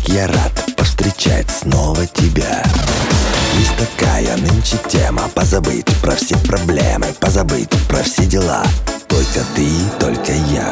я рад повстречать снова тебя. Есть такая нынче тема: позабыть про все проблемы, позабыть про все дела. Только ты, только я.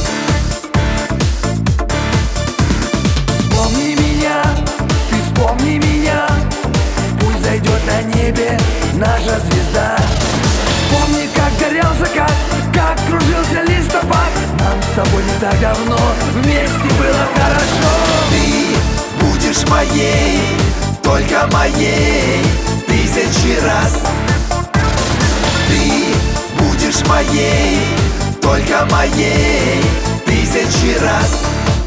Вспомни меня, ты вспомни меня. Пусть зайдет на небе наша звезда. Вспомни, как горел закат, как кружился листопад. Нам с тобой не так давно вместе было хорошо. Ты будешь моей, только моей, тысячи раз. Ты будешь моей, только моей, тысячи раз.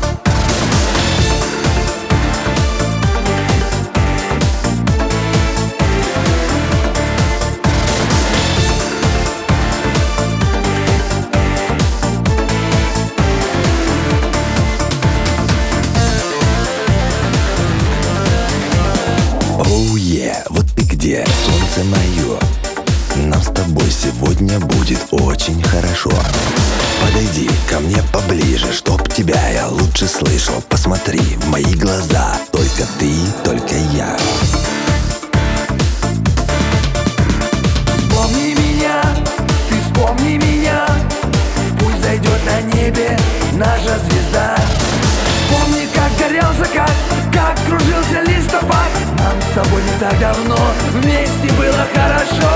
Вот ты где, солнце мое. Нам с тобой сегодня будет очень хорошо. Подойди ко мне поближе, чтоб тебя я лучше слышал. Посмотри в мои глаза, только ты, только я. Вспомни меня, ты вспомни меня. Пусть зайдет на небе наша звезда. Вспомни, как горел закат, как кружился листопад. Нам с тобой не так давно вместе было хорошо.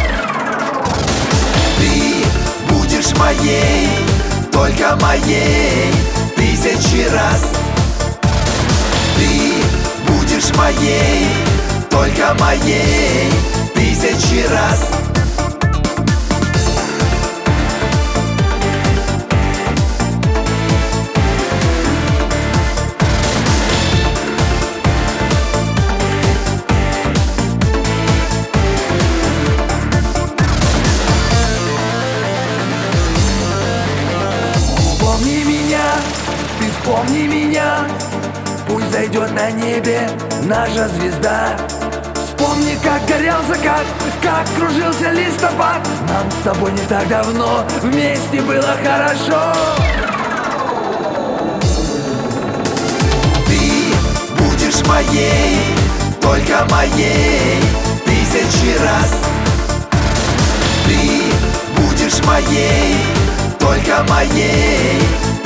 Ты будешь моей, только моей, тысячи раз. Ты будешь моей, только моей, тысячи раз. Вспомни меня, ты вспомни меня. Пусть зайдет на небе наша звезда. Вспомни, как горел закат, как кружился листопад. Нам с тобой не так давно вместе было хорошо. Ты будешь моей, только моей, тысячи раз. Ты будешь моей, только моей,